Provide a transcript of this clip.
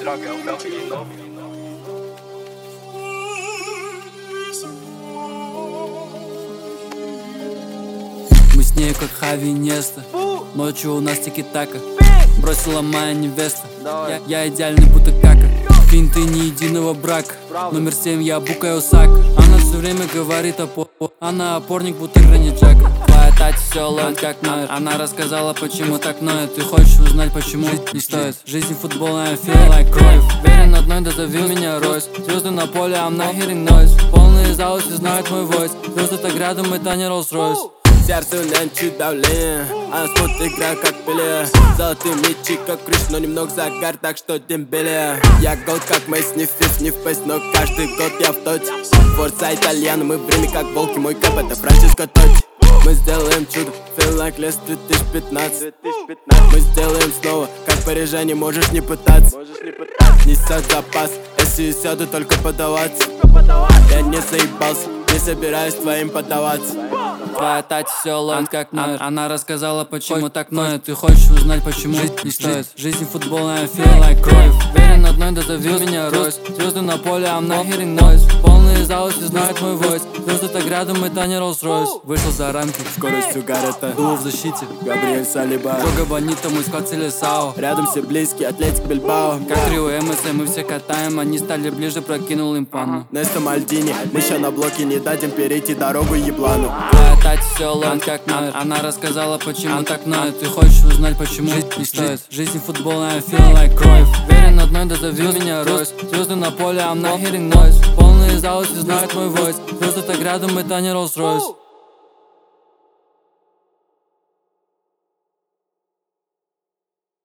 droga, é o Felp de novo. Мы с ней как Хави и Неста. Ночью у нас тики-така. Бросила моя невеста. Я идеальный будто кака. Финты ни единого брака. Номер 7 я Букайо Сака. Она все время говорит о она опорник будто Гранит Джака. Твоя тать все ловит как ноет. Она рассказала почему так ноет. Ты хочешь узнать почему не стоит. Жизнь футбольная, feel like кровь. Верен одной, да зови меня Ройс. Звезды на поле, I'm not hearing noise. Полные залы, все знают мой войс. Звезды так рядом, это не Rolls-Royce. Сердце нянчит давление, она смотрит игра как Пеле. Золотые мячи как Криш, но немного загар, так что дембеле. Я год как Мейс, не фиф, не в пейс, но каждый год я в тоте. Форца итальяно, мы время как волки, мой кэп это Франческо Тотти. Мы сделаем чудо, feel like less 2015. Мы сделаем снова, как парижане, можешь не пытаться. Несет запас, если сяду, только подаваться. Я не заебался, не собираюсь твоим поддаваться. Твоя тать все ловит как ноет. Она рассказала почему так ноет. Ты хочешь узнать почему не стоит. Жизнь футбольная, feel like кровь. Верен одной, да зови меня Ройс. Звезды на поле, I'm not hearing noise. Полные залы, все знают мой войс. Звезды так рядом, это не Rolls-Royce. Вышел за рамки, Скоростью Гарета, дуо в защите. Габриэль Салиба, Джога Бонита, мой склад Селесао. рядом все близкие, Атлетик Бильбао. Как трио МС, мы все катаем. Они стали ближе, прокинул им панну. Неста Мальдини, мы ща на блоке, не дадим перейти дорогу еблану. Твоя тать все ловит как ноет. Она рассказала почему так ноет. Ты хочешь узнать почему не стоит. Жизнь футбольная, feel like кровь. Верен одной, да зови меня Ройс. Звезды на поле, I'm not hearing noise. Полные залы, все знают мой войс. Звезды так рядом, это не Rolls-Royce.